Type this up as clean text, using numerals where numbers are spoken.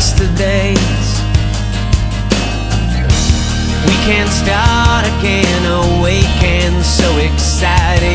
yesterdays. We can start again, awaken, so excited.